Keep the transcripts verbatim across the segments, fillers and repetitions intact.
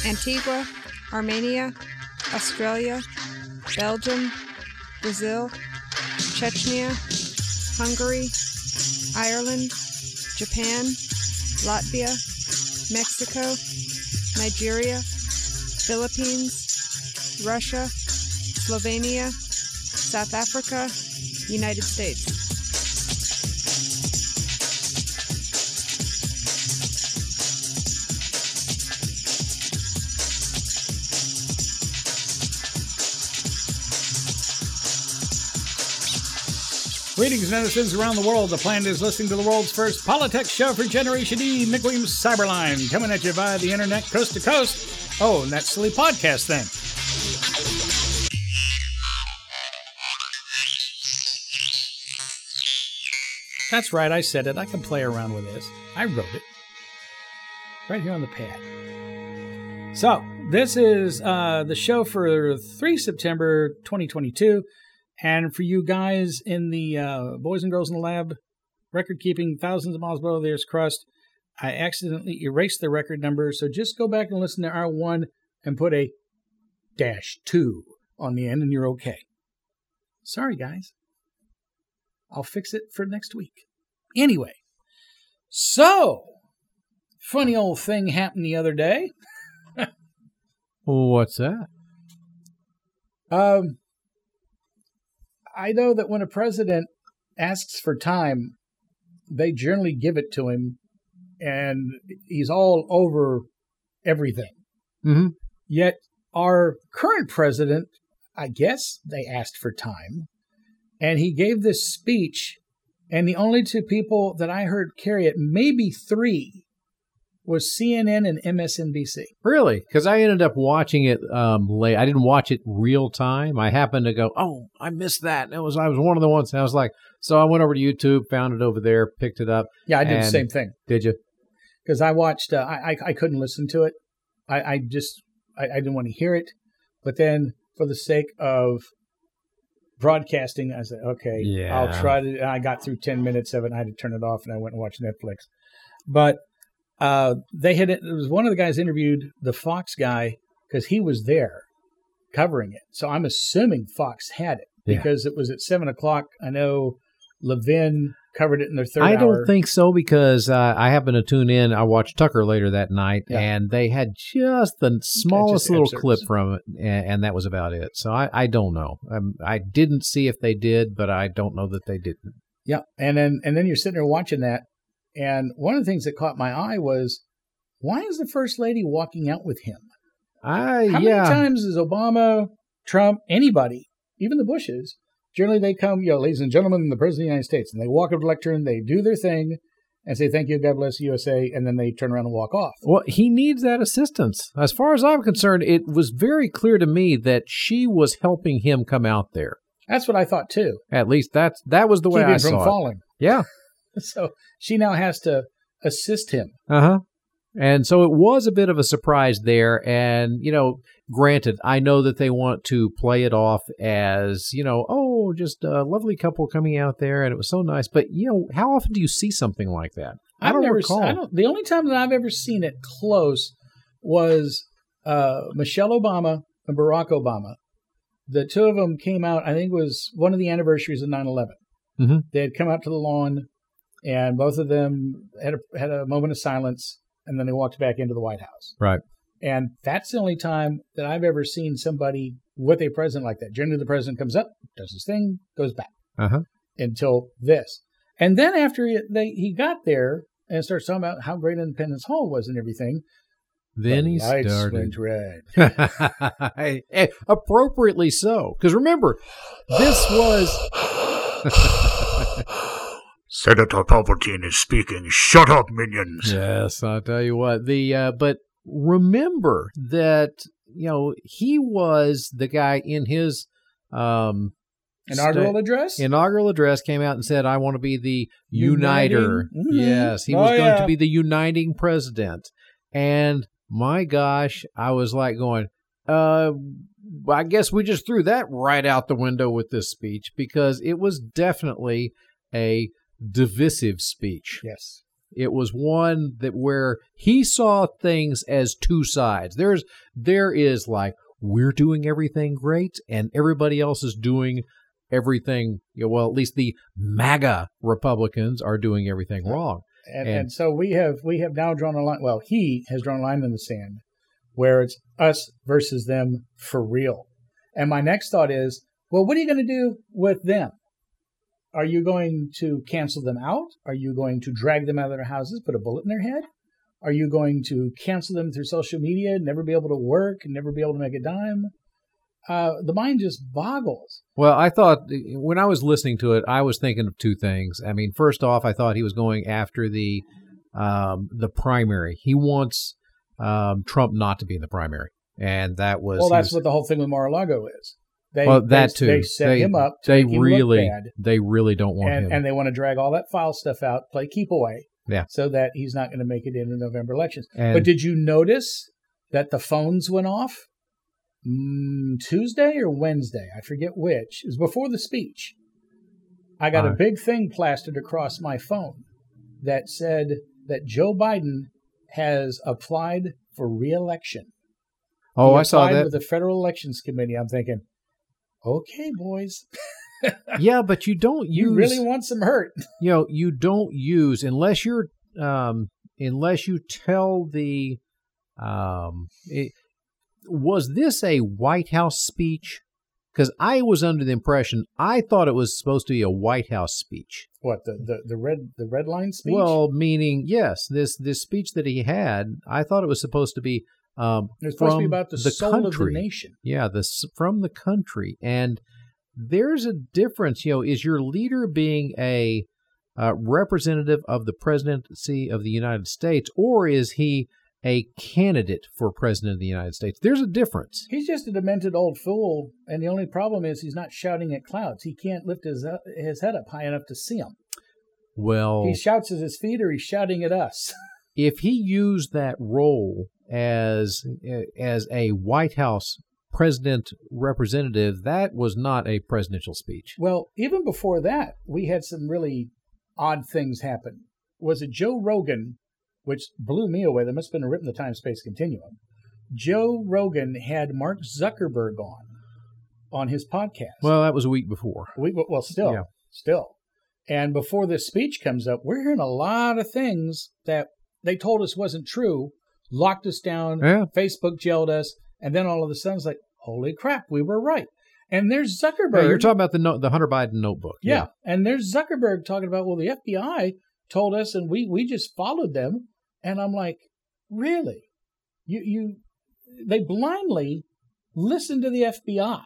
Antigua, Armenia, Australia, Belgium, Brazil, Chechnya, Hungary, Ireland, Japan, Latvia, Mexico, Nigeria, Philippines, Russia, Slovenia, South Africa, United States. Greetings, netizens around the world. The planet is listening to the world's first politics show for Generation E, Nick Williams Cyberline, coming at you via the internet, coast to coast. Oh, and that silly podcast thing. That's right, I said it. I can play around with this. I wrote it. Right here on the pad. So, this is uh, the show for the third of September, twenty twenty-two. And for you guys in the uh, Boys and Girls in the Lab record keeping thousands of miles below the Earth's crust, I accidentally erased the record number. So just go back and listen to R one and put a dash two on the end and you're okay. Sorry, guys. I'll fix it for next week. Anyway, so funny old thing happened the other day. What's that? Um... I know that when a president asks for time, they generally give it to him, and he's all over everything. Mm-hmm. Yet our current president, I guess they asked for time, and he gave this speech, and the only two people that I heard carry it, maybe three, was C N N and M S N B C. Really? Because I ended up watching it um, late. I didn't watch it real time. I happened to go, oh, I missed that. And it was I was one of the ones. I was like, so I went over to YouTube, found it over there, picked it up. Yeah, I did the same thing. Did you? Because I watched. Uh, I, I I couldn't listen to it. I, I just I, I didn't want to hear it. But then, for the sake of broadcasting, I said, okay, yeah. I'll try to. And I got through ten minutes of it, and I had to turn it off, and I went and watched Netflix. But Uh, they had, it was one of the guys interviewed the Fox guy because he was there covering it. So I'm assuming Fox had it because yeah. it was at seven o'clock. I know Levin covered it in their third I hour. don't think so because uh, I happened to tune in. I watched Tucker later that night yeah. and they had just the smallest just little excerpts. clip from it. And, and that was about it. So I, I don't know. Um, I didn't see if they did, but I don't know that they didn't. Yeah. And then, and then you're sitting there watching that. And one of the things that caught my eye was, why is the First Lady walking out with him? I, How yeah. many times is Obama, Trump, anybody, even the Bushes, generally they come, you know, ladies and gentlemen, the President of the United States, and they walk up to the lectern, they do their thing, and say, thank you, God bless the U S A, and then they turn around and walk off. Well, he needs that assistance. As far as I'm concerned, it was very clear to me that she was helping him come out there. That's what I thought, too. At least that's, that was the way Keep I him saw from it. falling. Yeah. So she now has to assist him. Uh-huh. And so it was a bit of a surprise there. And, you know, granted, I know that they want to play it off as, you know, oh, just a lovely couple coming out there and it was so nice. But, you know, how often do you see something like that? I I've don't never recall. I don't, the only time that I've ever seen it close was uh, Michelle Obama and Barack Obama. The two of them came out, I think it was one of the anniversaries of nine eleven. Mm-hmm. They had come out to the lawn, and both of them had a, had a moment of silence, and then they walked back into the White House. Right. And that's the only time that I've ever seen somebody with a president like that. Generally, the president comes up, does his thing, goes back. Uh-huh. Until this. And then after he, they, he got there and starts talking about how great Independence Hall was and everything, then the he lights started. went red. Hey, appropriately so. Because remember, this was... Senator Palpatine is speaking. Shut up, minions. Yes, I'll tell you what. The uh, but remember that, you know, he was the guy in his um, inaugural sta- address? Inaugural address came out and said, I want to be the uniter. Mm-hmm. Yes, he oh, was going yeah. to be the uniting president. And my gosh, I was like going, uh, I guess we just threw that right out the window with this speech because it was definitely a divisive speech. Yes. It was one that where he saw things as two sides. There's there is like we're doing everything great and everybody else is doing everything, you know, well, at least the MAGA Republicans are doing everything wrong. And, And- and so we have we have now drawn a line. Well, he has drawn a line in the sand where it's us versus them for real. And my next thought is, well, what are you going to do with them? Are you going to cancel them out? Are you going to drag them out of their houses, put a bullet in their head? Are you going to cancel them through social media, never be able to work, and never be able to make a dime? Uh, the mind just boggles. Well, I thought when I was listening to it, I was thinking of two things. I mean, first off, I thought he was going after the um, the primary. He wants um, Trump not to be in the primary, and that was Well, that's his, what the whole thing with Mar-a-Lago is. They, well, that they, too. They set they, him up to they make him really, look bad, they really don't want and, him. and they want to drag all that file stuff out, play keep away, Yeah. so that he's not going to make it in the November elections. And- but did you notice that the phones went off mm, Tuesday or Wednesday? I forget which. It was before the speech. I got Uh, a big thing plastered across my phone that said that Joe Biden has applied for re-election. oh, He I saw applied that. with the Federal Elections Committee. I'm thinking, okay, boys, Yeah, but you don't use you really want some hurt. you know, you don't use unless you're um, unless you tell the um, it, was this a White House speech? Because I was under the impression I thought it was supposed to be a White House speech. What the, the, the red the red line speech? Well, meaning yes, this this speech that he had, I thought it was supposed to be um, it's supposed from to be about the, the soul country. of the nation. Yeah, this from the country, and there's a difference. You know, is your leader being a uh, representative of the presidency of the United States, or is he a candidate for president of the United States? There's a difference. He's just a demented old fool, and the only problem is he's not shouting at clouds. He can't lift his uh, his head up high enough to see them. Well, He shouts at his feet, or he's shouting at us. if he used that role as as a White House president representative, that was not a presidential speech. Well, even before that, we had some really odd things happen. Was it Joe Rogan, which blew me away? There must have been a rip in the time-space continuum. Joe Rogan had Mark Zuckerberg on on his podcast. Well, that was a week before. We, well, still, Yeah. still. And before this speech comes up, we're hearing a lot of things that they told us wasn't true, locked us down, Yeah. Facebook jailed us, and then all of a sudden it's like, holy crap, we were right. And there's Zuckerberg. Yeah, you're talking about the no, the Hunter Biden notebook. Yeah. And there's Zuckerberg talking about, well, the F B I told us and we, we just followed them. And I'm like, really? You, you, they blindly listened to the F B I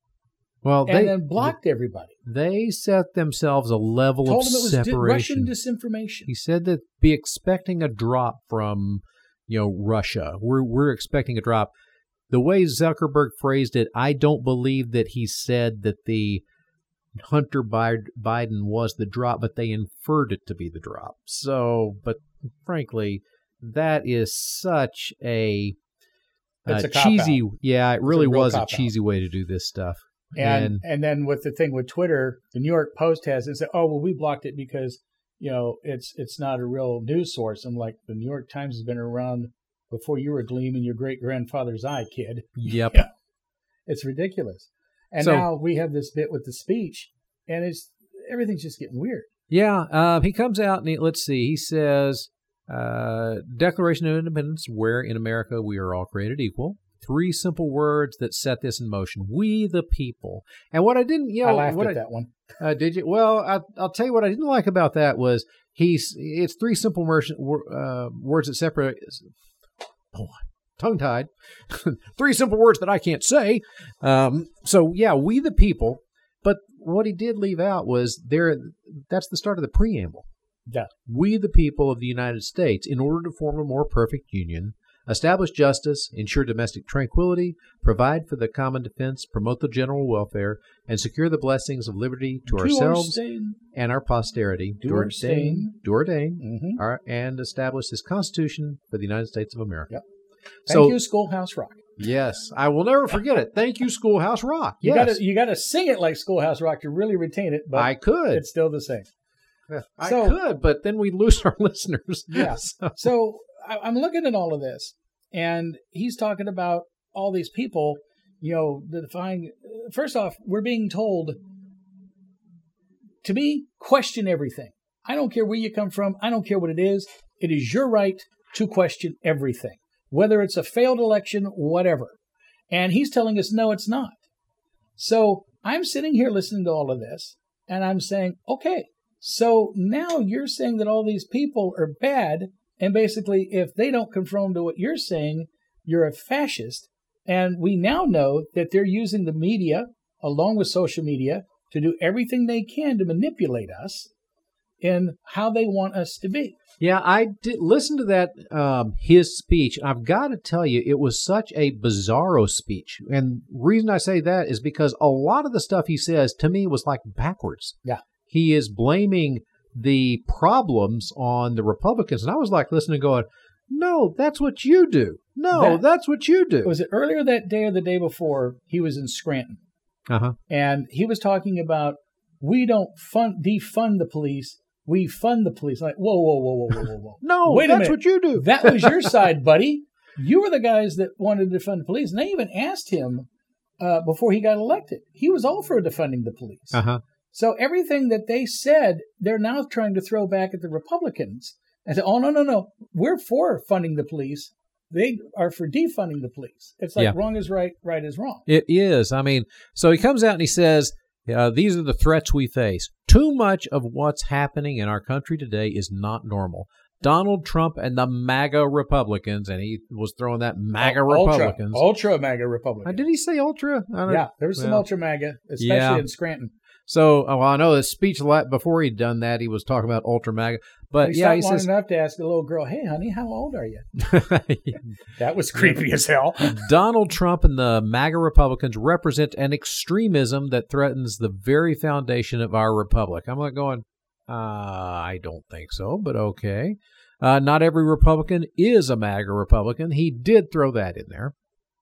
Well, and they then blocked everybody. they set themselves a level Told of them it was di- separation. Russian disinformation. He said that be expecting a drop from, you know, Russia. We're we're expecting a drop. The way Zuckerberg phrased it, I don't believe that he said that the Hunter Bi- Biden was the drop, but they inferred it to be the drop. So, but frankly, that is such a, It's uh, a cop-out. cheesy. Yeah, it really real was a cop-out. cheesy way to do this stuff. And, And- and then with the thing with Twitter, the New York Post has it said, oh, well, we blocked it because, you know, it's it's not a real news source. I'm like, the New York Times has been around before you were a gleam in your great grandfather's eye, kid. Yep. Yeah. It's ridiculous. And So- now we have this bit with the speech, and it's everything's just getting weird. Yeah, uh, he comes out and he, let's see, he says, uh, Declaration of Independence, where in America we are all created equal. Three simple words that set this in motion. We the people. And what I didn't, you know, I laughed what at I, that one. Uh, did you? Well, I, I'll tell you what I didn't like about that was he's. It's three simple mer- uh, words that separate. Oh, tongue tied. Three simple words that I can't say. Um, so yeah, we the people. But what he did leave out was there. That's the start of the preamble. Yeah. We the people of the United States, in order to form a more perfect union, establish justice, ensure domestic tranquility, provide for the common defense, promote the general welfare, and secure the blessings of liberty to Do ourselves abstain. and our posterity. Do abstain. Do ordain. Mhm. Our, and establish this Constitution for the United States of America. Yep. So, Thank you, Schoolhouse Rock. yes, I will never forget it. Thank you, Schoolhouse Rock. You Yes, gotta you gotta sing it like Schoolhouse Rock to really retain it, but I could. it's still the same. I So- could, but then we lose our listeners. Yeah. So- So I- I'm looking at all of this, and he's talking about all these people, you know, defying. First off, we're being told to me, question everything. I don't care where you come from. I don't care what it is. It is your right to question everything, whether it's a failed election, whatever. And he's telling us, no, it's not. So I'm sitting here listening to all of this, and I'm saying, okay, so now you're saying that all these people are bad, and basically, if they don't conform to what you're saying, you're a fascist. And we now know that they're using the media, along with social media, to do everything they can to manipulate us in how they want us to be. Yeah, I did listen to that, um, his speech. I've got to tell you, it was such a bizarro speech. And reason I say that is because a lot of the stuff he says to me was like backwards. Yeah. He is blaming the problems on the Republicans. And I was like listening going, no, that's what you do. No, That- that's what you do. Was it earlier that day or the day before he was in Scranton? Uh-huh. And he was talking about, we don't fund defund the police, we fund the police. Like, whoa, whoa, whoa, whoa, whoa, whoa, whoa. No, Wait a that's minute. what you do. That was your side, buddy. You were the guys that wanted to defund the police. And they even asked him uh, before he got elected. He was all for defunding the police. Uh-huh. So everything that they said, they're now trying to throw back at the Republicans and say, oh, no, no, no, we're for funding the police. They are for defunding the police. It's like Yeah. wrong is right, right is wrong. It is. I mean, so he comes out and he says, uh, these are the threats we face. Too much of what's happening in our country today is not normal. Donald Trump and the MAGA Republicans, and he was throwing that MAGA Ultra, Republicans. Ultra MAGA Republicans. Uh, did he say ultra? I don't, Yeah, there was some well, ultra MAGA, especially Yeah. in Scranton. So, oh, well, I know the speech a lot before he'd done that, he was talking about ultra MAGA. But He yeah, stopped he long says, enough to ask the little girl, "Hey, honey, how old are you?" That was creepy as hell. Donald Trump and the MAGA Republicans represent an extremism that threatens the very foundation of our republic. I'm like going, uh, I don't think so, but okay. Uh, not every Republican is a MAGA Republican. He did throw that in there.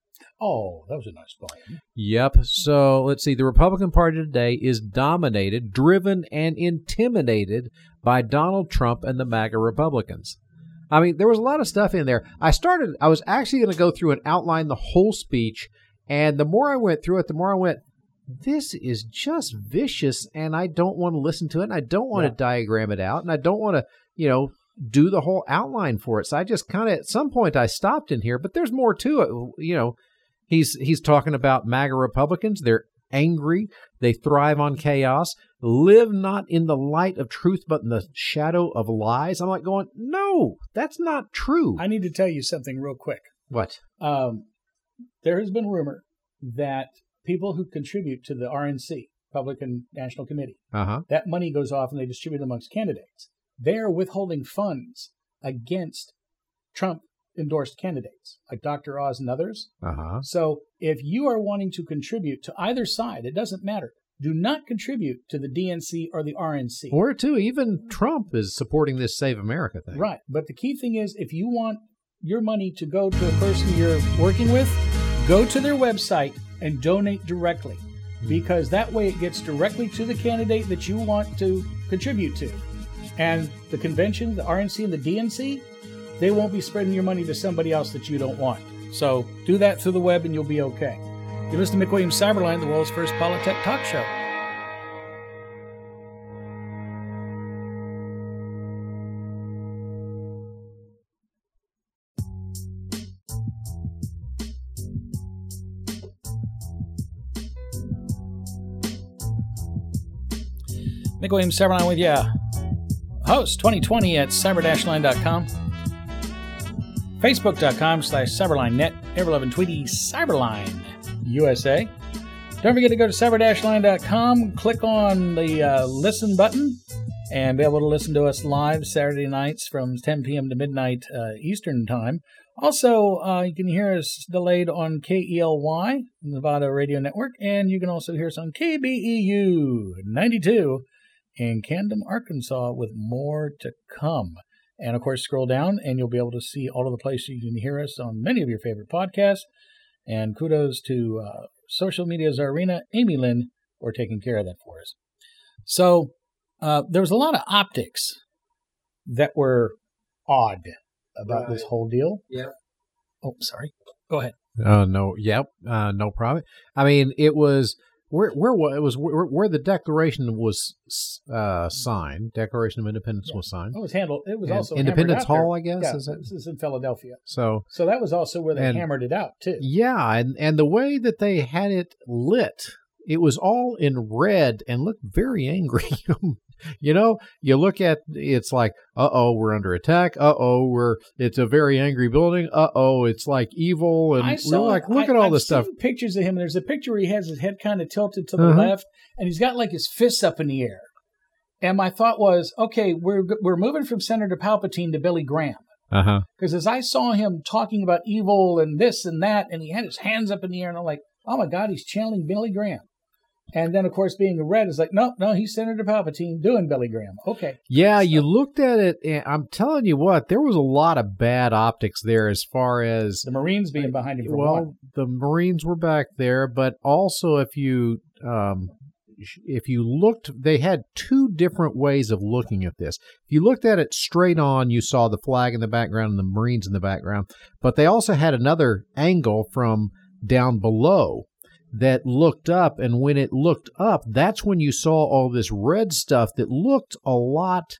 Oh, that was a nice poem. Yep. So let's see. The Republican Party today is dominated, driven, and intimidated by Donald Trump and the MAGA Republicans. I mean, there was a lot of stuff in there. I started, I was actually going to go through and outline the whole speech. And the more I went through it, the more I went, this is just vicious. And I don't want to listen to it. And I don't want Yeah. to diagram it out. And I don't want to, you know, do the whole outline for it. So I just kind of, at some point, I stopped in here. But there's more to it. You know, he's he's talking about MAGA Republicans. They're angry. They thrive on chaos. Live not in the light of truth, but in the shadow of lies. I'm like going, no, that's not true. I need to tell you something real quick. What? Um, there has been rumor that people who contribute to the R N C, Republican National Committee, Uh-huh. that money goes off and they distribute it amongst candidates. They are withholding funds against Trump-endorsed candidates, like Doctor Oz and others. Uh-huh. So if you are wanting to contribute to either side, it doesn't matter. Do not contribute to the D N C or the R N C. Or, too, even Trump is supporting this Save America thing. Right. But the key thing is, if you want your money to go to a person you're working with, go to their website and donate directly, because that way it gets directly to the candidate that you want to contribute to. And the convention, the R N C and the D N C, they won't be spreading your money to somebody else that you don't want. So do that through the web and you'll be okay. You listen to Mick Williams Cyberline, the world's first Politics talk show. Mick Williams Cyberline with you. Host twenty twenty at cyber dash line dot com. Facebook.com slash CyberlineNet. Ever loving Tweety Cyberline U S A. Don't forget to go to cyber dash line dot com, click on the uh, listen button, and be able to listen to us live Saturday nights from ten p.m. to midnight uh, Eastern Time. Also, uh, you can hear us delayed on K E L Y, Nevada Radio Network, and you can also hear us on K B E U ninety-two in Camden, Arkansas, with more to come. And, of course, scroll down, and you'll be able to see all of the places you can hear us on many of your favorite podcasts. And kudos to uh, Social Media Czarina, Amy Lynn, for taking care of that for us. So, uh, there was a lot of optics that were odd about Right. this whole deal. Yeah. Oh, sorry. Go ahead. Uh, no, yep, uh, no problem. I mean, it was where where wa- it was where, where the Declaration was uh, signed. Declaration of Independence Yeah. was signed. It was handled. It was And also Independence hammered out Hall, there. I guess. Yeah, Is it? this is in Philadelphia. So So that was also where they And- hammered it out too. yeah, and and the way that they had it lit, it was all in red and looked very angry. You know, you look at it's like, uh oh, we're under attack. Uh oh, we're it's a very angry building. Uh oh, it's like evil, and I we're saw, like, look I, at all I've this stuff. seen pictures of him. There's a picture where he has his head kind of tilted to the Uh-huh. left, and he's got like his fists up in the air. And my thought was, okay, we're we're moving from Senator Palpatine to Billy Graham. Uh huh. Because as I saw him talking about evil and this and that, and he had his hands up in the air, and I'm like, oh my God, he's channeling Billy Graham. And then, of course, being a red is like, no, no, he's Senator Palpatine doing Billy Graham. Okay. Yeah, So- you looked at it, and I'm telling you what, there was a lot of bad optics there as far as The Marines being behind him for well, one. the Marines were back there, but also if you um, sh- if you looked, they had two different ways of looking at this. If you looked at it straight on, you saw the flag in the background and the Marines in the background, but they also had another angle from down below that looked up, and when it looked up, that's when you saw all this red stuff that looked a lot.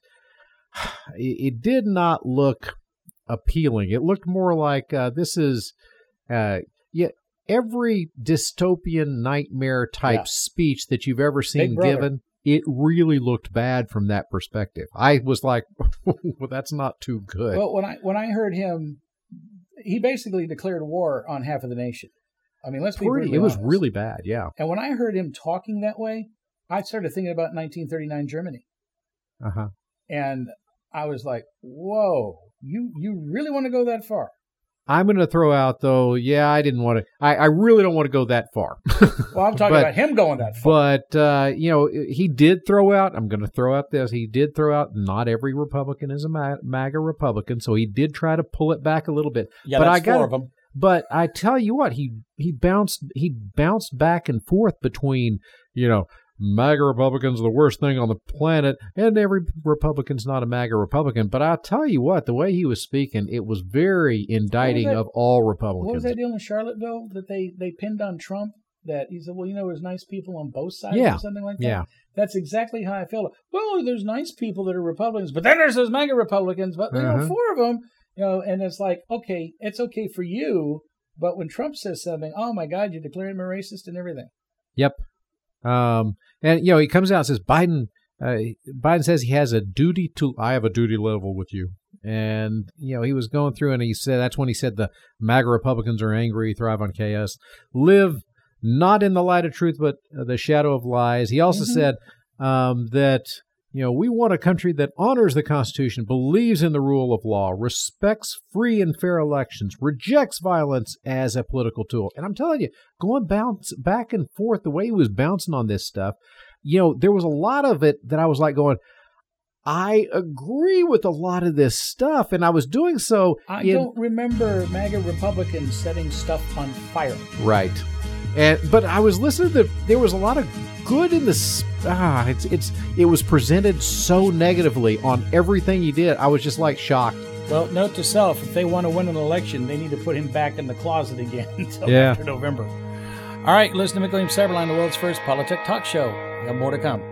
It, it did not look appealing. It looked more like uh, this is, uh, yeah, every dystopian nightmare type Yeah. speech that you've ever seen Brother. given. It really looked bad from that perspective. I was like, well, that's not too good. Well, when I when I heard him, he basically declared war on half of the nation. I mean, let's be Pretty, brutally it was honest. really bad, yeah. And when I heard him talking that way, I started thinking about nineteen thirty-nine Germany, Uh huh. and I was like, "Whoa, you you really want to go that far?" I'm going to throw out though. Yeah, I didn't want to. I, I really don't want to go that far. Well, I'm talking But- about him going that far. But uh, you know, he did throw out. I'm going to throw out this. He did throw out. Not every Republican is a Ma- MAGA Republican, so he did try to pull it back a little bit. Yeah, but that's I got four of them. But I tell you what, he he bounced he bounced back and forth between, you know, MAGA Republicans are the worst thing on the planet, and every Republican's not a MAGA Republican. But I tell you what, the way he was speaking, it was very indicting that- of all What Republicans. was that deal in Charlottesville that they they pinned on Trump? That he said, "Well, you know, there's nice people on both sides," Yeah. or something like that. Yeah. That's exactly how I feel. Well, there's nice people that are Republicans, but then there's those MAGA Republicans, but you know, Uh-huh. four of them, you know, and it's like, okay, it's okay for you, but when Trump says something, oh my God, you're declaring him a racist and everything. Yep. Um, and you know, he comes out and says Biden. Uh, Biden says he has a duty to. I have a duty level with you. And you know, he was going through, and he said that's when he said the MAGA Republicans are angry, thrive on chaos, live not in the light of truth, but the shadow of lies. He also Mhm. said um, that you know we want a country that honors the Constitution, believes in the rule of law, respects free and fair elections, rejects violence as a political tool. And I'm telling you, going bounce back and forth the way he was bouncing on this stuff, you know, there was a lot of it that I was like going, I agree with a lot of this stuff, and I was doing so. I in, don't remember MAGA Republicans setting stuff on fire. right, and but I was listening to there was a lot of good in this. Ah, it's it's it was presented so negatively on everything he did. I was just like shocked. Well, note to self, if they want to win an election, they need to put him back in the closet again until Yeah. after November. All right, listen to McWilliam Cyberline, the world's first politic talk show. We have more to come.